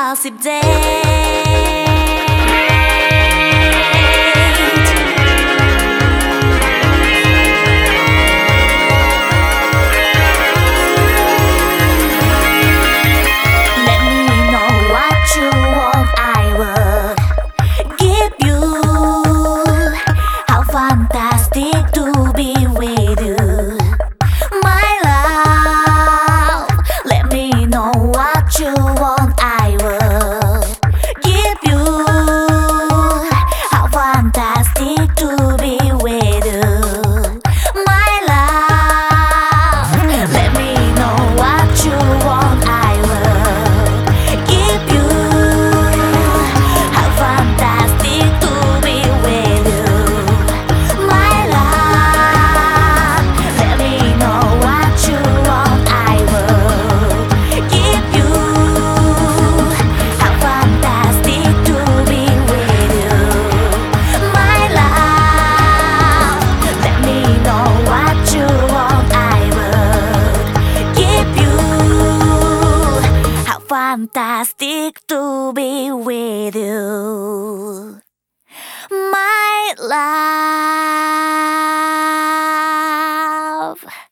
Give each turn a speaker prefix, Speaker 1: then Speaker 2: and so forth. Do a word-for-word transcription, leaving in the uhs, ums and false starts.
Speaker 1: gossip date. Let me know what you want, I will give you. How fantastic to be with you, my love. Let me know what you want, I will give you. How fantastic to be with you, my love. Let me know what you want, I will give you. How fantastic to be with you, my love. Let me know what you want, I will give you. How fantastic to be with you, my love. Let me know what you want, I will give you. How fantastic to be with you, my love.